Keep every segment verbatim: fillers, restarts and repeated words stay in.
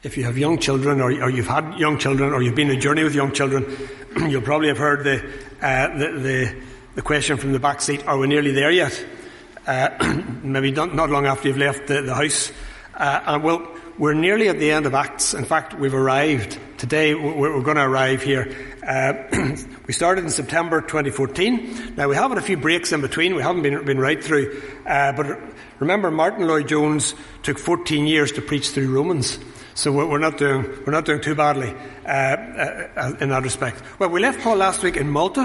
If you have young children, or, or you've had young children, or you've been on a journey with young children, you'll probably have heard the, uh, the, the, the question from the back seat, are we nearly there yet? Uh, maybe not, not long after you've left the, the house. Uh, and well, we're nearly at the end of Acts. In fact, we've arrived. Today, we're, we're going to arrive here. Uh, we started in September twenty fourteen. Now, we have had a few breaks in between. We haven't been, been right through. Uh, but remember, Martin Lloyd-Jones took fourteen years to preach through Romans. So we're not doing we're not doing too badly uh, uh, in that respect. Well, we left Paul last week in Malta.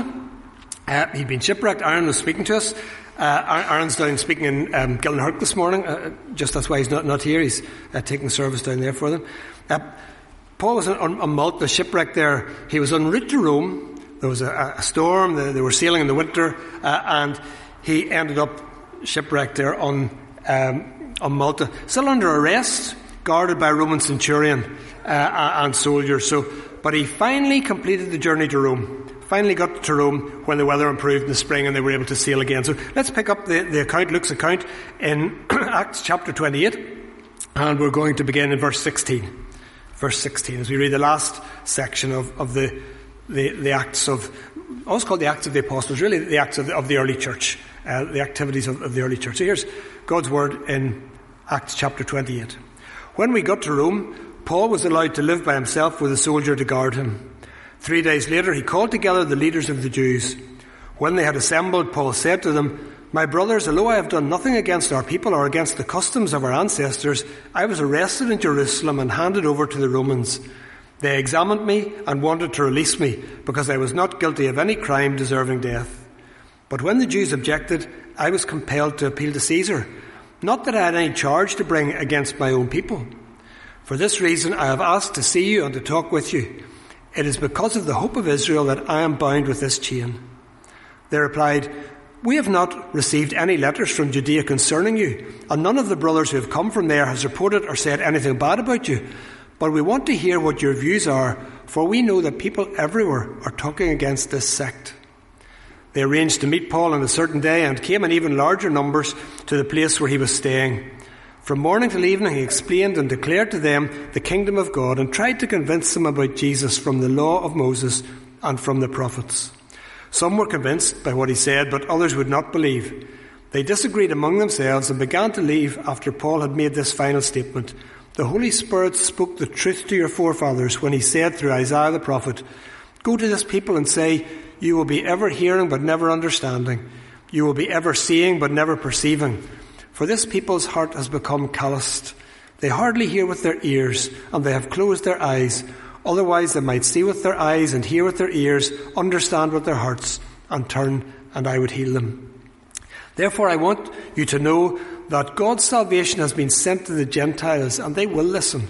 Uh, he'd been shipwrecked. Aaron was speaking to us. Uh, Aaron's down speaking in um, Gilnahirk this morning. Uh, just that's why he's not, not here. He's uh, taking service down there for them. Uh, Paul was on, on Malta, shipwrecked there. He was en route to Rome. There was a, a storm. They, they were sailing in the winter, uh, and he ended up shipwrecked there on um, on Malta, still under arrest, guarded by a Roman centurion uh, and soldiers. So, but he finally completed the journey to Rome. Finally got to Rome when the weather improved in the spring and they were able to sail again. So let's pick up the, the account, Luke's account, in Acts chapter twenty-eight, and we're going to begin in verse sixteen. Verse sixteen, as we read the last section of, of the, the the Acts of, always called the Acts of the Apostles, really the Acts of the, of the early church, uh, the activities of, of the early church. So here's God's word in Acts chapter twenty-eight. When we got to Rome, Paul was allowed to live by himself with a soldier to guard him. Three days later, he called together the leaders of the Jews. When they had assembled, Paul said to them, "My brothers, although I have done nothing against our people or against the customs of our ancestors, I was arrested in Jerusalem and handed over to the Romans. They examined me and wanted to release me because I was not guilty of any crime deserving death. But when the Jews objected, I was compelled to appeal to Caesar. Not that I had any charge to bring against my own people. For this reason I have asked to see you and to talk with you. It is because of the hope of Israel that I am bound with this chain." They replied, "We have not received any letters from Judea concerning you, and none of the brothers who have come from there has reported or said anything bad about you. But we want to hear what your views are, for we know that people everywhere are talking against this sect." They arranged to meet Paul on a certain day and came in even larger numbers to the place where he was staying. From morning till evening he explained and declared to them the kingdom of God and tried to convince them about Jesus from the law of Moses and from the prophets. Some were convinced by what he said, but others would not believe. They disagreed among themselves and began to leave after Paul had made this final statement. "The Holy Spirit spoke the truth to your forefathers when he said through Isaiah the prophet, 'Go to this people and say, you will be ever hearing but never understanding. You will be ever seeing but never perceiving. For this people's heart has become calloused. They hardly hear with their ears, and they have closed their eyes. Otherwise they might see with their eyes and hear with their ears, understand with their hearts, and turn, and I would heal them.' Therefore I want you to know that God's salvation has been sent to the Gentiles, and they will listen."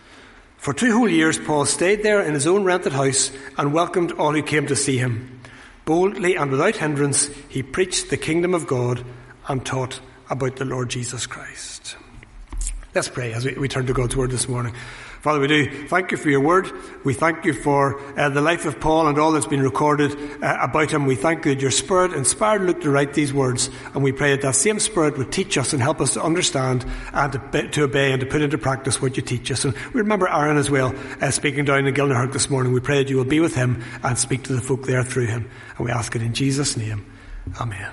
For two whole years Paul stayed there in his own rented house and welcomed all who came to see him. Boldly and without hindrance he preached the kingdom of God and taught about the Lord Jesus Christ. Let's pray as we, we turn to God's word this morning. Father, we do thank you for your word. We thank you for uh, the life of Paul and all that's been recorded uh, about him. We thank you that your Spirit inspired Luke to write these words, and we pray that that same Spirit would teach us and help us to understand and to, to obey and to put into practice what you teach us. And we remember Aaron as well, uh, speaking down in Gilnahirk this morning. We pray that you will be with him and speak to the folk there through him. And we ask it in Jesus' name. Amen.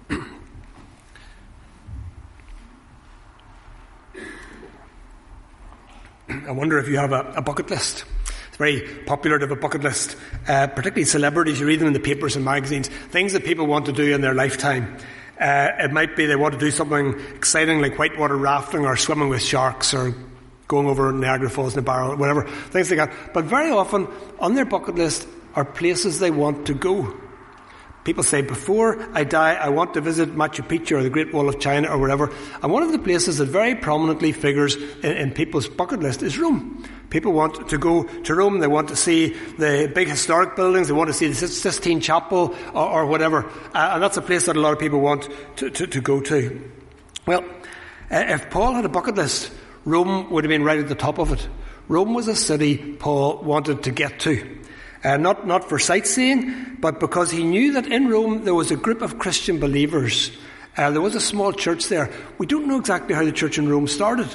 I wonder if you have a, a bucket list. It's very popular to have a bucket list, uh, particularly celebrities. You read them in the papers and magazines, things that people want to do in their lifetime. Uh, it might be they want to do something exciting like whitewater rafting or swimming with sharks or going over Niagara Falls in a barrel, whatever, things like that. But very often on their bucket list are places they want to go. People say, before I die, I want to visit Machu Picchu or the Great Wall of China or whatever. And one of the places that very prominently figures in, in people's bucket list is Rome. People want to go to Rome. They want to see the big historic buildings. They want to see the Sistine Chapel or, or whatever. Uh, and that's a place that a lot of people want to, to, to go to. Well, uh, if Paul had a bucket list, Rome would have been right at the top of it. Rome was a city Paul wanted to get to. Uh, not, not for sightseeing, but because he knew that in Rome there was a group of Christian believers. Uh, there was a small church there. We don't know exactly how the church in Rome started.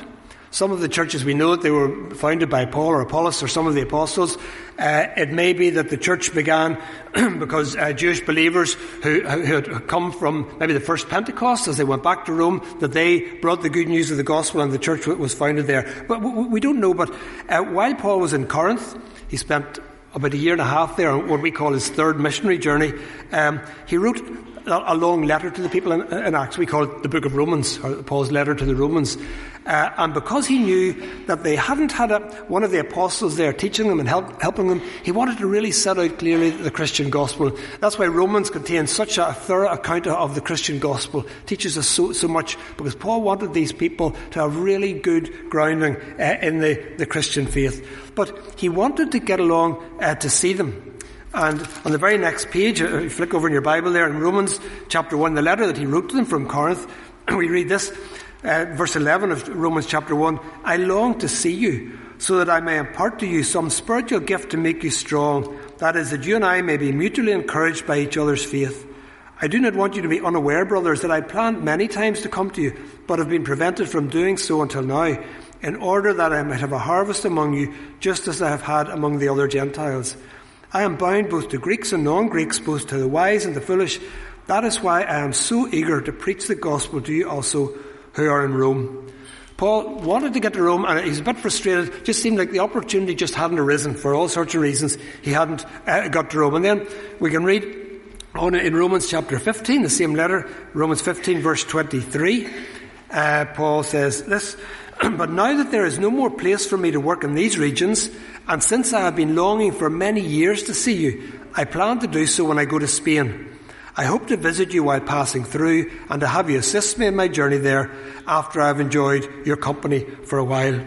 Some of the churches, we know that they were founded by Paul or Apollos or some of the apostles. Uh, it may be that the church began because uh, Jewish believers who, who had come from maybe the first Pentecost, as they went back to Rome, that they brought the good news of the gospel and the church was founded there. But we don't know. But uh, while Paul was in Corinth, he spent about a year and a half there on what we call his third missionary journey. Um, he wrote a long letter to the people in, in Acts. We call it the book of Romans, or Paul's letter to the Romans. Uh, and because he knew that they hadn't had a, one of the apostles there teaching them and help, helping them, he wanted to really set out clearly the Christian gospel. That's why Romans contains such a thorough account of the Christian gospel. It teaches us so, so much, because Paul wanted these people to have really good grounding uh, in the, the Christian faith. But he wanted to get along uh, to see them. And on the very next page, if you flick over in your Bible there, in Romans chapter one, the letter that he wrote to them from Corinth, we read this, uh, verse eleven of Romans chapter one, I long to see you, so that I may impart to you some spiritual gift to make you strong, that is, that you and I may be mutually encouraged by each other's faith. I do not want you to be unaware, brothers, that I planned many times to come to you, but have been prevented from doing so until now, in order that I might have a harvest among you, just as I have had among the other Gentiles. I am bound both to Greeks and non-Greeks, both to the wise and the foolish. That is why I am so eager to preach the gospel to you also who are in Rome. Paul wanted to get to Rome, and he's a bit frustrated. It just seemed like the opportunity just hadn't arisen for all sorts of reasons. He hadn't uh, got to Rome. And then we can read on in Romans chapter fifteen, the same letter, Romans fifteen verse twenty-three. Uh, Paul says this, but now that there is no more place for me to work in these regions, and since I have been longing for many years to see you, I plan to do so when I go to Spain. I hope to visit you while passing through, and to have you assist me in my journey there after I have enjoyed your company for a while.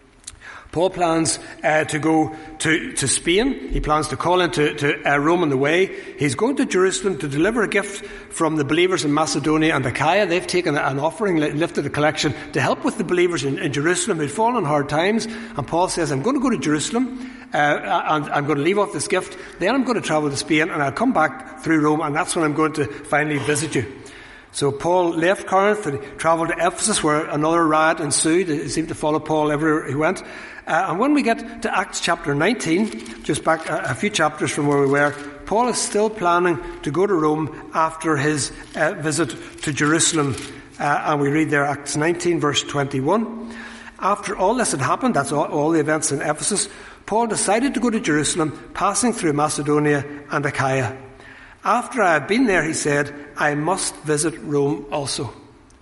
Paul plans uh, to go to, to Spain. He plans to call into to, uh, Rome on the way. He's going to Jerusalem to deliver a gift from the believers in Macedonia and Achaia. They've taken an offering, lifted a collection to help with the believers in, in Jerusalem who'd fallen on hard times. And Paul says, I'm going to go to Jerusalem uh, and I'm going to leave off this gift. Then I'm going to travel to Spain and I'll come back through Rome, and that's when I'm going to finally visit you. So Paul left Corinth and travelled to Ephesus, where another riot ensued. It seemed to follow Paul everywhere he went. Uh, and when we get to Acts chapter nineteen, just back a, a few chapters from where we were, Paul is still planning to go to Rome after his uh, visit to Jerusalem. Uh, and we read there Acts nineteen verse twenty-one. After all this had happened, that's all, all the events in Ephesus, Paul decided to go to Jerusalem, passing through Macedonia and Achaia. After I had been there, he said, I must visit Rome also.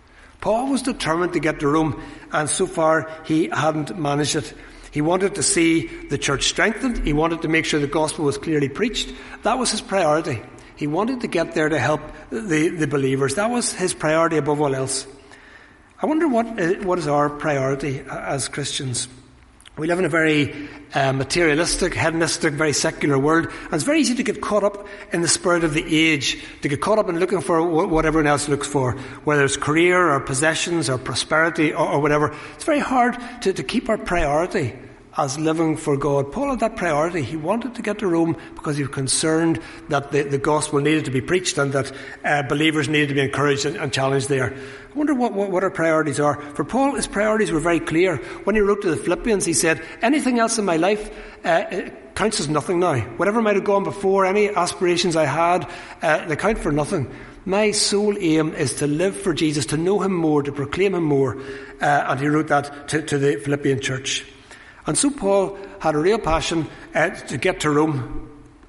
Paul was determined to get to Rome, and so far he hadn't managed it. He wanted to see the church strengthened. He wanted to make sure the gospel was clearly preached. That was his priority. He wanted to get there to help the, the believers. That was his priority above all else. I wonder what, uh, what is our priority as Christians? We live in a very uh, materialistic, hedonistic, very secular world, and it's very easy to get caught up in the spirit of the age, to get caught up in looking for what everyone else looks for, whether it's career or possessions or prosperity or, or whatever. It's very hard to, to keep our priority as living for God. Paul had that priority. He wanted to get to Rome because he was concerned that the, the gospel needed to be preached and that uh, believers needed to be encouraged and, and challenged there. I wonder what, what, what our priorities are. For Paul, his priorities were very clear. When he wrote to the Philippians, he said, anything else in my life uh, counts as nothing now. Whatever might have gone before, any aspirations I had, uh, they count for nothing. My sole aim is to live for Jesus, to know him more, to proclaim him more. Uh, and he wrote that to, to the Philippian church. And so Paul had a real passion uh, to get to Rome.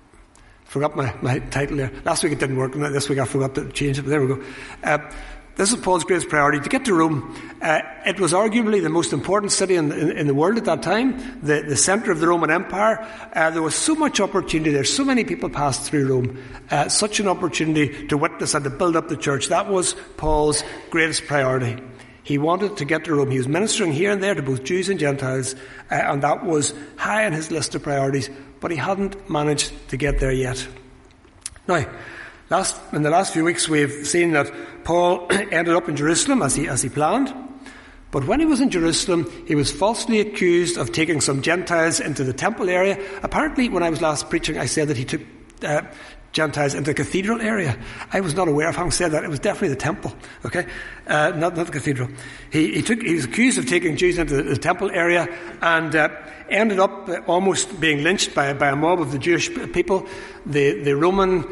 Forgot my, my title there. Last week it didn't work, and this week I forgot to change it, but there we go. Uh, this is Paul's greatest priority, to get to Rome. Uh, it was arguably the most important city in, in, in the world at that time, the, the centre of the Roman Empire. Uh, there was so much opportunity there. So many people passed through Rome. Uh, such an opportunity to witness and to build up the church. That was Paul's greatest priority. He wanted to get to Rome. He was ministering here and there to both Jews and Gentiles, uh, and that was high on his list of priorities, but he hadn't managed to get there yet. Now, last, in the last few weeks we've seen that Paul ended up in Jerusalem as he, as he planned, but when he was in Jerusalem, he was falsely accused of taking some Gentiles into the temple area. Apparently, when I was last preaching, I said that he took uh, Gentiles into the cathedral area. I was not aware of having said that. It was definitely the temple, okay? Uh, not, not the cathedral. He, he took, he was accused of taking Jews into the, the temple area and uh, ended up uh, almost being lynched by, by a mob of the Jewish people. The, the Roman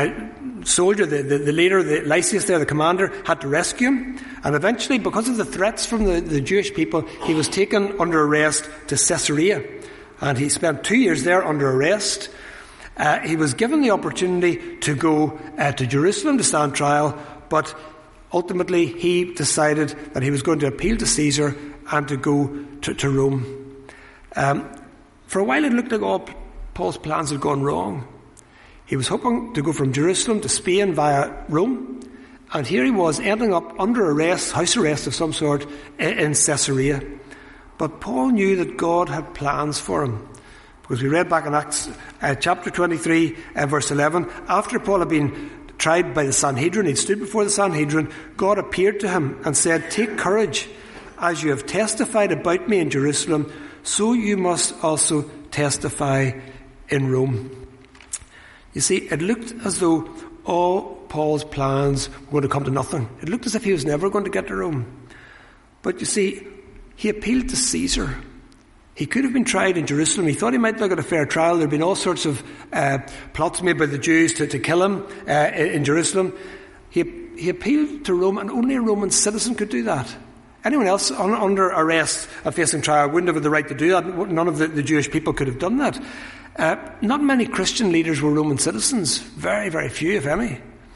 uh, soldier, the, the, the leader, the Lysias there, the commander, had to rescue him. And eventually, because of the threats from the, the Jewish people, he was taken under arrest to Caesarea. And he spent two years there under arrest. Uh, he was given the opportunity to go uh, to Jerusalem to stand trial, but ultimately he decided that he was going to appeal to Caesar and to go to, to Rome. Um, for a while it looked like all Paul's plans had gone wrong. He was hoping to go from Jerusalem to Spain via Rome, and here he was ending up under arrest, house arrest of some sort, in Caesarea. But Paul knew that God had plans for him. Because we read back in Acts uh, chapter twenty-three, uh, verse eleven, after Paul had been tried by the Sanhedrin, he'd stood before the Sanhedrin, God appeared to him and said, "Take courage, as you have testified about me in Jerusalem, so you must also testify in Rome." You see, it looked as though all Paul's plans were going to come to nothing. It looked as if he was never going to get to Rome. But you see, he appealed to Caesar. He could have been tried in Jerusalem. He thought he might not get a fair trial. There had been all sorts of uh, plots made by the Jews to, to kill him uh, in Jerusalem. He, he appealed to Rome, and only a Roman citizen could do that. Anyone else on, under arrest and facing trial wouldn't have had the right to do that. None of the, the Jewish people could have done that. Uh, not many Christian leaders were Roman citizens. Very, very few, if any.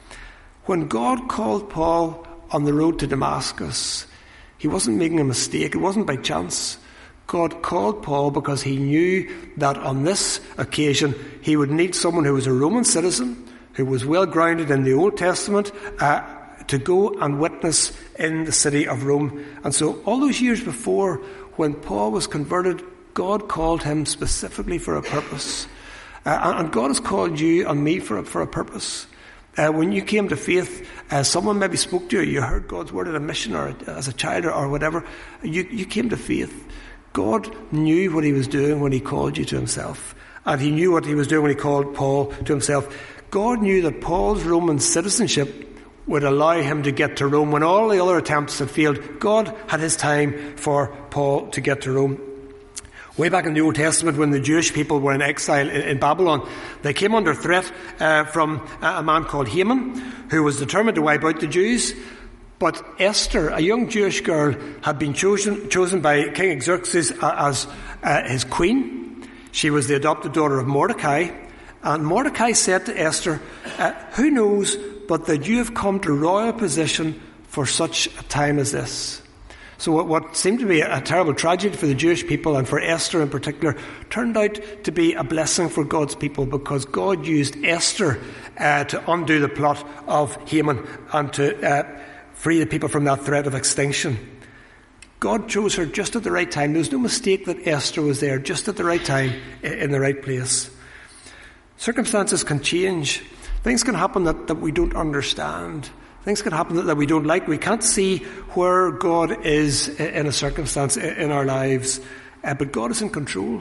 When God called Paul on the road to Damascus, he wasn't making a mistake. It wasn't by chance. God called Paul because he knew that on this occasion he would need someone who was a Roman citizen, who was well grounded in the Old Testament, uh, to go and witness in the city of Rome. And so all those years before, when Paul was converted, God called him specifically for a purpose. Uh, and God has called you and me for a, for a purpose. Uh, when you came to faith, uh, someone maybe spoke to you, you heard God's word at a mission or as a child or, or whatever, you, you came to faith. God knew what he was doing when he called you to himself. And he knew what he was doing when he called Paul to himself. God knew that Paul's Roman citizenship would allow him to get to Rome when all the other attempts had failed. God had his time for Paul to get to Rome. Way back in the Old Testament, when the Jewish people were in exile in, in Babylon, they came under threat uh, from a man called Haman, who was determined to wipe out the Jews. But Esther, a young Jewish girl, had been chosen chosen by King Xerxes as uh, his queen. She was the adopted daughter of Mordecai. And Mordecai said to Esther, uh, who knows but that you have come to royal position for such a time as this? So what, what seemed to be a terrible tragedy for the Jewish people, and for Esther in particular, turned out to be a blessing for God's people, because God used Esther uh, to undo the plot of Haman and to uh, free the people from that threat of extinction. God chose her just at the right time. There was no mistake that Esther was there just at the right time, in the right place. Circumstances can change. Things can happen that, that we don't understand. Things can happen that, that we don't like. We can't see where God is in a circumstance in our lives. Uh, but God is in control.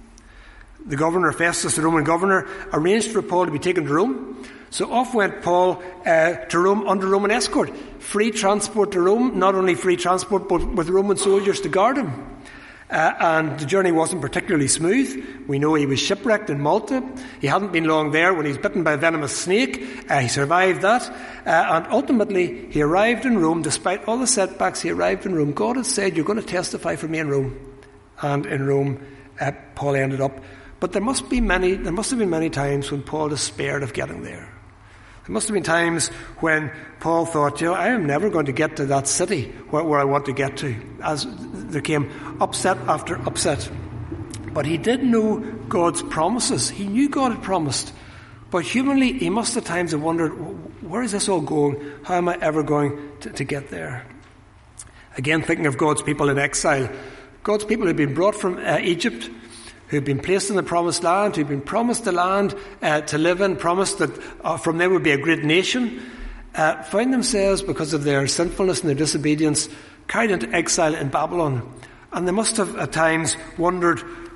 The governor, Festus, the Roman governor, arranged for Paul to be taken to Rome. So off went Paul uh, to Rome under Roman escort. Free transport to Rome, not only free transport, but with Roman soldiers to guard him. Uh, and the journey wasn't particularly smooth. We know he was shipwrecked in Malta. He hadn't been long there when he was bitten by a venomous snake. Uh, he survived that. Uh, and ultimately, he arrived in Rome. Despite all the setbacks, he arrived in Rome. God had said, you're going to testify for me in Rome. And in Rome, uh, Paul ended up. But there must be many, there must have been many times when Paul despaired of getting there. There must have been times when Paul thought, you know, I am never going to get to that city where, where I want to get to, as there came upset after upset. But he did know God's promises. He knew God had promised. But humanly, he must at times have wondered, where is this all going? How am I ever going to, to get there? Again, thinking of God's people in exile. God's people had been brought from uh, Egypt, who had been placed in the promised land, who had been promised the land uh, to live in, promised that uh, from there would be a great nation, uh, found themselves, because of their sinfulness and their disobedience, carried into exile in Babylon. And they must have at times wondered,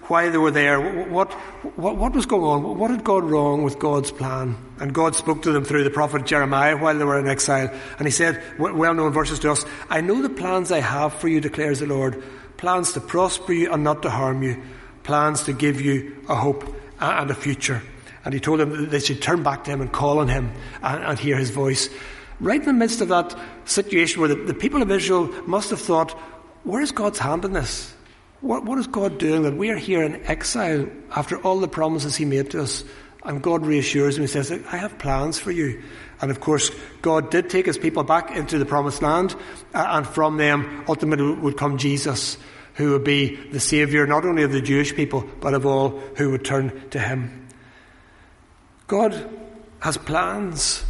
why they were there. What, what, what was going on? What had gone wrong with God's plan? And God spoke to them through the prophet Jeremiah while they were in exile. And he said, well-known verses to us, I know the plans I have for you, declares the Lord. Plans to prosper you and not to harm you. Plans to give you a hope and a future. And he told them that they should turn back to him and call on him and, and hear his voice. Right in the midst of that situation where the, the people of Israel must have thought, where is God's hand in this? What, what is God doing that we are here in exile after all the promises he made to us? And God reassures him. He says, I have plans for you. And of course, God did take his people back into the promised land. Uh, and from them, ultimately, would come Jesus, who would be the Saviour, not only of the Jewish people, but of all who would turn to him. God has plans,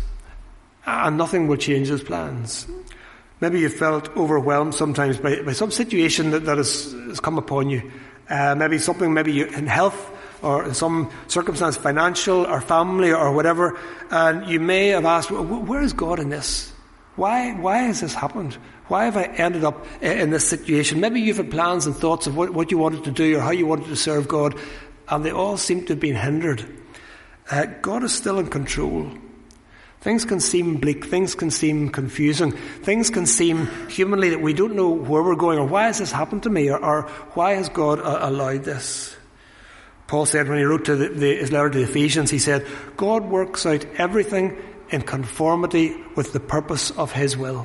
and nothing will change his plans. Maybe you felt overwhelmed sometimes by, by some situation that, that has, has come upon you. Uh, maybe something, maybe you, in health, or in some circumstance, financial or family or whatever. And you may have asked, where is God in this? Why, why has this happened? Why have I ended up in this situation? Maybe you've had plans and thoughts of what, what you wanted to do or how you wanted to serve God, and they all seem to have been hindered. Uh, God is still in control. Things can seem bleak, things can seem confusing, things can seem humanly that we don't know where we're going, or why has this happened to me, or, or why has God uh, allowed this? Paul said when he wrote to the, the, his letter to the Ephesians, he said, God works out everything in conformity with the purpose of his will.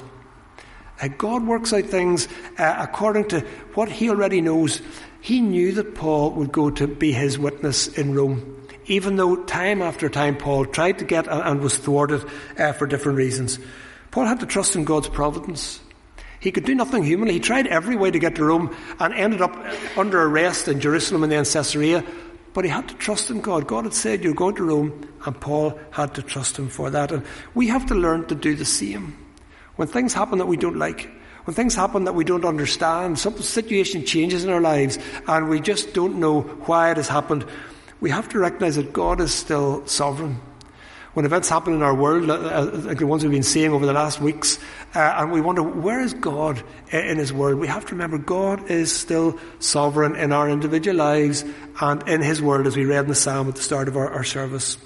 Uh, God works out things uh, according to what he already knows. He knew that Paul would go to be his witness in Rome, even though time after time Paul tried to get and was thwarted uh, for different reasons. Paul had to trust in God's providence. He could do nothing humanly. He tried every way to get to Rome and ended up under arrest in Jerusalem and then Caesarea. But he had to trust in God. God had said, you're going to Rome, and Paul had to trust him for that. And we have to learn to do the same. When things happen that we don't like, when things happen that we don't understand, some situation changes in our lives, and we just don't know why it has happened, we have to recognize that God is still sovereign. When events happen in our world, like the ones we've been seeing over the last weeks, uh, and we wonder, where is God in his world? We have to remember God is still sovereign in our individual lives and in his world, as we read in the Psalm at the start of our, our service.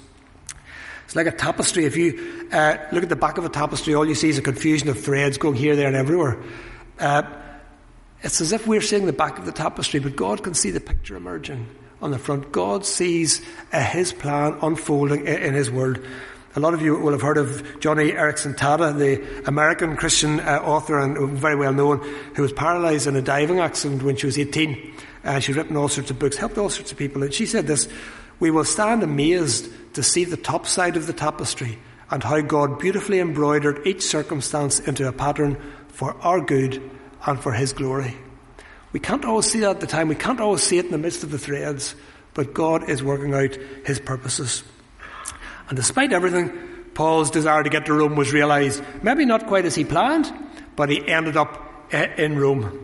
It's like a tapestry. If you uh, look at the back of a tapestry, all you see is a confusion of threads going here, there and everywhere. Uh, it's as if we're seeing the back of the tapestry, but God can see the picture emerging on the front. God sees uh, his plan unfolding in, in his world. A lot of you will have heard of Joni Eareckson Tada, the American Christian uh, author and very well known, who was paralysed in a diving accident when she was eighteen. Uh, she's written all sorts of books, helped all sorts of people. And she said this, we will stand amazed to see the top side of the tapestry and how God beautifully embroidered each circumstance into a pattern for our good and for his glory. We can't always see that at the time. We can't always see it in the midst of the threads. But God is working out his purposes. And despite everything, Paul's desire to get to Rome was realised. Maybe not quite as he planned, but he ended up in Rome.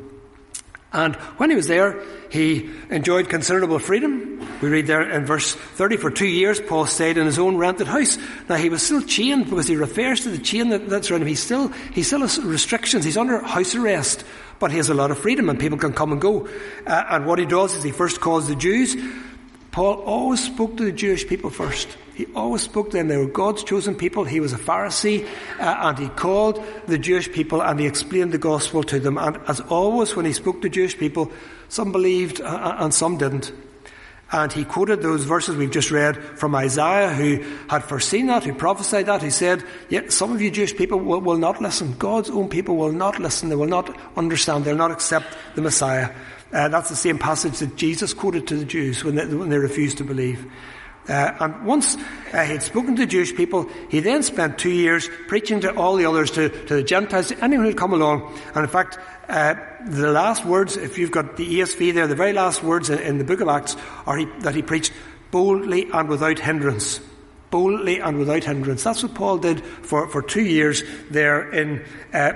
And when he was there, he enjoyed considerable freedom. We read there in verse thirty, for two years Paul stayed in his own rented house. Now he was still chained, because he refers to the chain that, that's around him. He still, he still has restrictions. He's under house arrest, but he has a lot of freedom and people can come and go. Uh, and what he does is he first calls the Jews. Paul always spoke to the Jewish people first. He always spoke to them. They were God's chosen people. He was a Pharisee, uh, and he called the Jewish people and he explained the gospel to them. And as always, when he spoke to Jewish people, some believed uh, and some didn't. And he quoted those verses we've just read from Isaiah, who had foreseen that, who prophesied that. He said, yet some of you Jewish people will, will not listen. God's own people will not listen. They will not understand. They will not accept the Messiah. Uh, that's the same passage that Jesus quoted to the Jews when they, when they refused to believe. Uh, and once uh, he had spoken to Jewish people, he then spent two years preaching to all the others, to, to the Gentiles, to anyone who'd come along. And in fact, uh, the last words, if you've got the E S V there, the very last words in, in the book of Acts are he, that he preached boldly and without hindrance. Boldly and without hindrance. That's what Paul did for, for two years there in uh,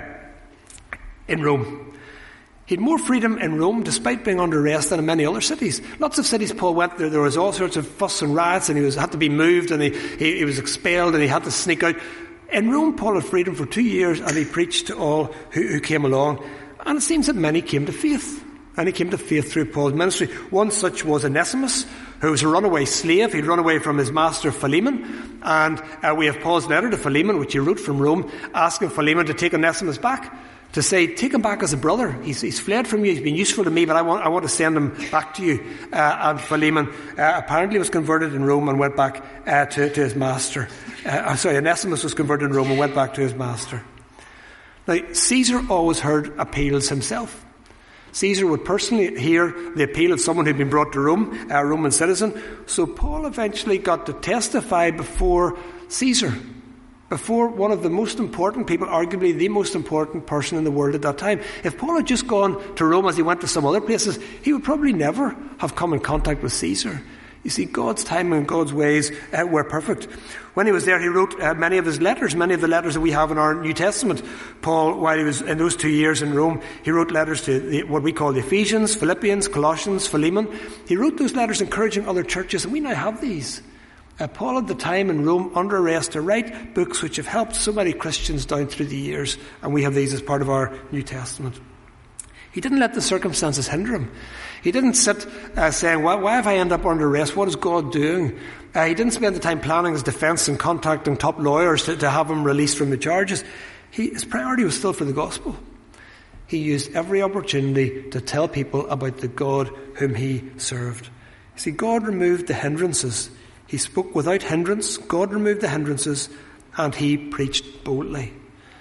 in Rome. He had more freedom in Rome, despite being under arrest, than in many other cities. Lots of cities Paul went there, there was all sorts of fuss and riots, and he was had to be moved, and he, he, he was expelled, and he had to sneak out. In Rome, Paul had freedom for two years, and he preached to all who, who came along. And it seems that many came to faith. and he came to faith through Paul's ministry. One such was Onesimus, who was a runaway slave. He'd run away from his master Philemon, and uh, we have Paul's letter to Philemon, which he wrote from Rome, asking Philemon to take Onesimus back, to say, take him back as a brother. He's, he's fled from you, he's been useful to me, but I want, I want to send him back to you. Uh, and Philemon uh, apparently was converted in Rome and went back uh, to, to his master. Uh, sorry, Onesimus was converted in Rome and went back to his master. Now, Caesar always heard appeals himself. Caesar would personally hear the appeal of someone who'd been brought to Rome, a Roman citizen. So Paul eventually got to testify before Caesar, before one of the most important people, arguably the most important person in the world at that time. If Paul had just gone to Rome as he went to some other places, he would probably never have come in contact with Caesar. You see, God's timing and God's ways uh, were perfect. When he was there, he wrote uh, many of his letters, many of the letters that we have in our New Testament. Paul, while he was in those two years in Rome, he wrote letters to the, what we call the Ephesians, Philippians, Colossians, Philemon. He wrote those letters encouraging other churches, and we now have these. Uh, Paul had the time in Rome under arrest to write books which have helped so many Christians down through the years, and we have these as part of our New Testament. He didn't let the circumstances hinder him. He didn't sit uh, saying, why, why have I ended up under arrest? What is God doing? Uh, he didn't spend the time planning his defence and contacting top lawyers to, to have him released from the charges. He, his priority was still for the gospel. He used every opportunity to tell people about the God whom he served. You see, God removed the hindrances. He spoke without hindrance. God removed the hindrances, and he preached boldly.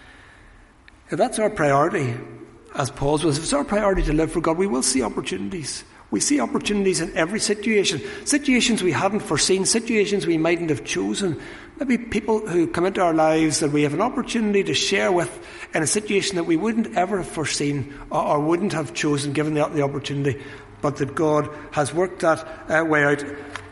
If that's our priority, as Paul's was, if it's our priority to live for God, we will see opportunities. We see opportunities in every situation. Situations we hadn't foreseen, situations we mightn't have chosen. Maybe people who come into our lives that we have an opportunity to share with in a situation that we wouldn't ever have foreseen or, or wouldn't have chosen given the, the opportunity, but that God has worked that uh, way out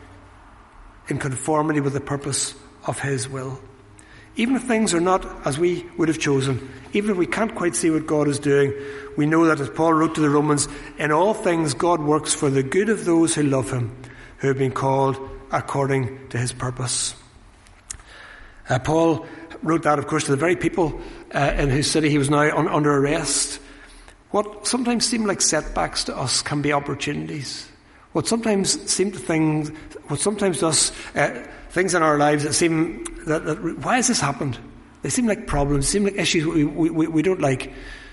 in conformity with the purpose of his will. Even if things are not as we would have chosen, even if we can't quite see what God is doing, we know that, as Paul wrote to the Romans, in all things God works for the good of those who love him, who have been called according to his purpose. Uh, Paul wrote that, of course, to the very people uh, in whose city he was now un- under arrest. What sometimes seem like setbacks to us can be opportunities. What sometimes seem to things, what sometimes to us, uh, things in our lives that seem, that, that, why has this happened? They seem like problems, seem like issues we, we, we don't like.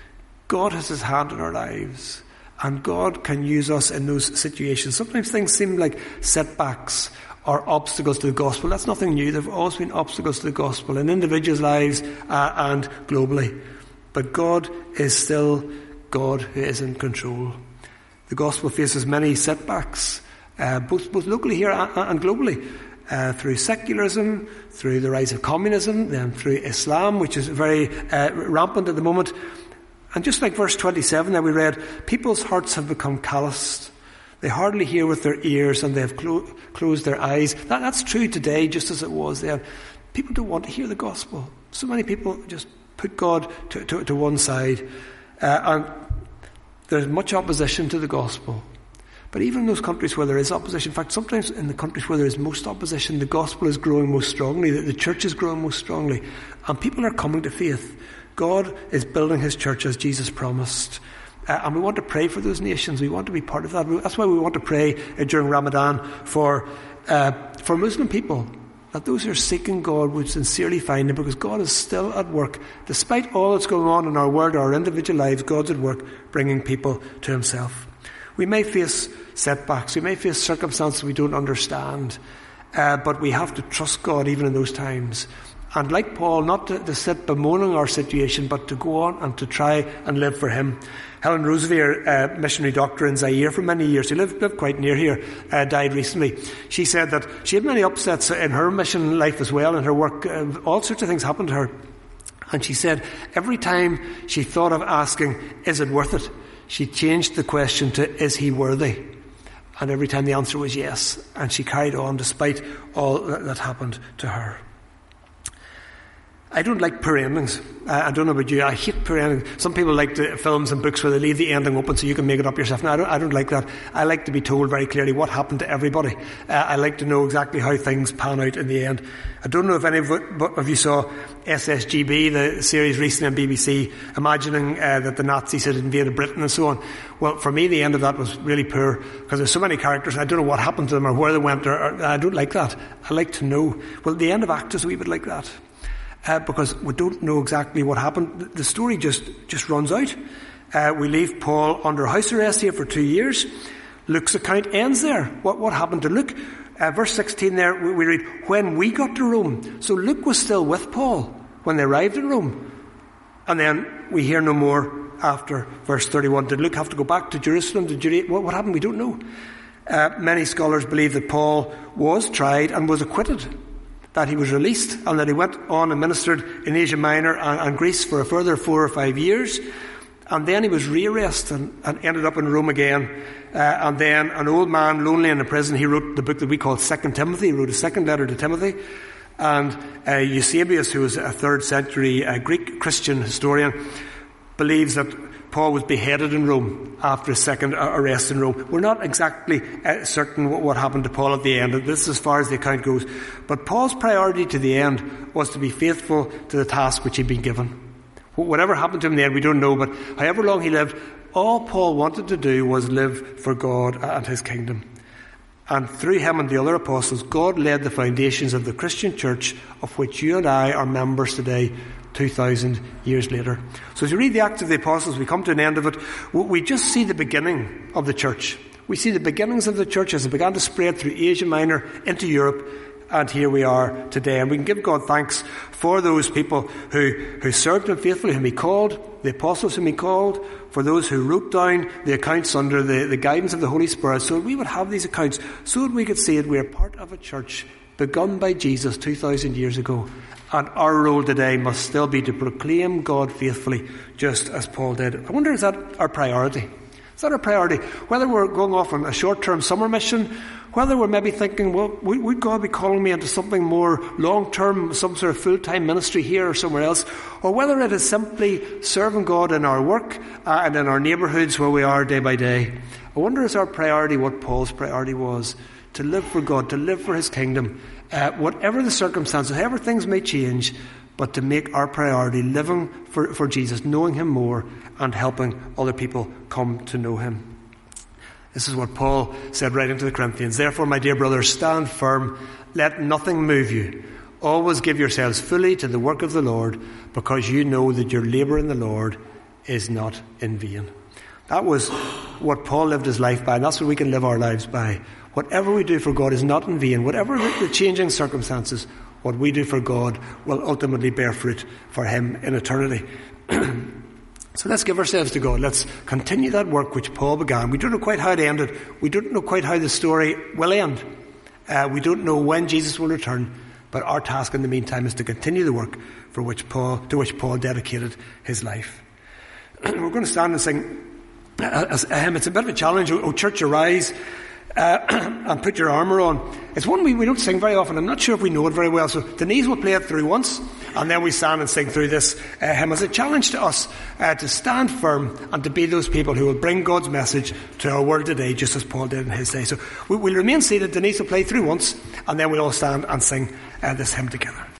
God has his hand in our lives, and God can use us in those situations. Sometimes things seem like setbacks or obstacles to the gospel. That's nothing new. There have always been obstacles to the gospel in individuals' lives uh, and globally. But God is still God who is in control. The gospel faces many setbacks, uh, both, both locally here and, and globally. Uh, through secularism, through the rise of communism, then through Islam, which is very uh, rampant at the moment. And just like verse twenty-seven that we read, people's hearts have become calloused. They hardly hear with their ears, and they have clo- closed their eyes. That, that's true today, just as it was then. People don't want to hear the gospel. So many people just put God to, to, to one side. Uh, and there's much opposition to the gospel. But even in those countries where there is opposition, in fact, sometimes in the countries where there is most opposition, the gospel is growing most strongly, the, the church is growing most strongly, and people are coming to faith. God is building his church as Jesus promised. Uh, and we want to pray for those nations. We want to be part of that. That's why we want to pray uh, during Ramadan for uh, for Muslim people, that those who are seeking God would sincerely find him, because God is still at work. Despite all that's going on in our world, our individual lives, God's at work bringing people to himself. We may face setbacks, we may face circumstances we don't understand, uh, but we have to trust God even in those times. And like Paul, not to, to sit bemoaning our situation, but to go on and to try and live for him. Helen Roseveare, uh, missionary doctor in Zaire for many years, who lived, lived quite near here, uh, died recently. She said that she had many upsets in her mission life as well, in her work. Uh, all sorts of things happened to her. And she said every time she thought of asking, is it worth it? She changed the question to, is he worthy? And every time the answer was yes. And she carried on despite all that, that happened to her. I don't like poor endings. Uh, I don't know about you. I hate poor endings. Some people like the films and books where they leave the ending open so you can make it up yourself. No, I don't, I don't like that. I like to be told very clearly what happened to everybody. Uh, I like to know exactly how things pan out in the end. I don't know if any of you saw S S G B, the series recently on B B C, imagining uh, that the Nazis had invaded Britain and so on. Well, for me, the end of that was really poor because there's so many characters. I don't know what happened to them or where they went. Or, or I don't like that. I like to know. Well, the end of Acts is a wee bit like that. Uh, because we don't know exactly what happened. The story just, just runs out. Uh, we leave Paul under house arrest here for two years. Luke's account ends there. What, what happened to Luke? Uh, verse sixteen there, we, we read, when we got to Rome. So Luke was still with Paul when they arrived in Rome. And then we hear no more after verse thirty-one. Did Luke have to go back to Jerusalem? Did Judea? What, what happened? We don't know. Uh, many scholars believe that Paul was tried and was acquitted, that he was released, and that he went on and ministered in Asia Minor and, and Greece for a further four or five years. And then he was rearrested and, and ended up in Rome again. Uh, and then an old man, lonely in a prison, he wrote the book that we call Second Timothy. He wrote a second letter to Timothy. And uh, Eusebius, who was a third century uh, Greek Christian historian, believes that Paul was beheaded in Rome after his second arrest in Rome. We're not exactly uh, certain what, what happened to Paul at the end. This is as far as the account goes. But Paul's priority to the end was to be faithful to the task which he'd been given. Whatever happened to him in the end, we don't know. But however long he lived, all Paul wanted to do was live for God and his kingdom. And through him and the other apostles, God laid the foundations of the Christian church, of which you and I are members today, two thousand years later. So as you read the Acts of the Apostles, we come to an end of it. We just see the beginning of the church. We see the beginnings of the church as it began to spread through Asia Minor into Europe. And here we are today. And we can give God thanks for those people who, who served him faithfully, whom he called, the apostles whom he called, for those who wrote down the accounts under the, the guidance of the Holy Spirit, so that we would have these accounts, so that we could see that we are part of a church begun by Jesus two thousand years ago. And our role today must still be to proclaim God faithfully, just as Paul did. I wonder, is that our priority? Is that our priority? Whether we're going off on a short-term summer mission, whether we're maybe thinking, well, would God be calling me into something more long-term, some sort of full-time ministry here or somewhere else, or whether it is simply serving God in our work uh, and in our neighbourhoods where we are day by day. I wonder, is our priority what Paul's priority was? To live for God, to live for his kingdom, uh, whatever the circumstances, however things may change, but to make our priority living for, for Jesus, knowing him more, and helping other people come to know him. This is what Paul said right into the Corinthians. Therefore, my dear brothers, stand firm. Let nothing move you. Always give yourselves fully to the work of the Lord, because you know that your labour in the Lord is not in vain. That was what Paul lived his life by, and that's what we can live our lives by. Whatever we do for God is not in vain. Whatever the changing circumstances, what we do for God will ultimately bear fruit for him in eternity. So let's give ourselves to God. Let's continue that work which Paul began. We don't know quite how it ended. We don't know quite how the story will end. Uh, we don't know when Jesus will return. But our task in the meantime is to continue the work for which Paul, to which Paul dedicated his life. We're going to stand and sing a hymn. It's a bit of a challenge. O church, arise. Uh, and put your armour on. It's one we, we don't sing very often. I'm not sure if we know it very well. So Denise will play it through once, and then we stand and sing through this uh, hymn as a challenge to us uh, to stand firm and to be those people who will bring God's message to our world today, just as Paul did in his day. So we, we'll remain seated. Denise will play through once, and then we'll all stand and sing uh, this hymn together.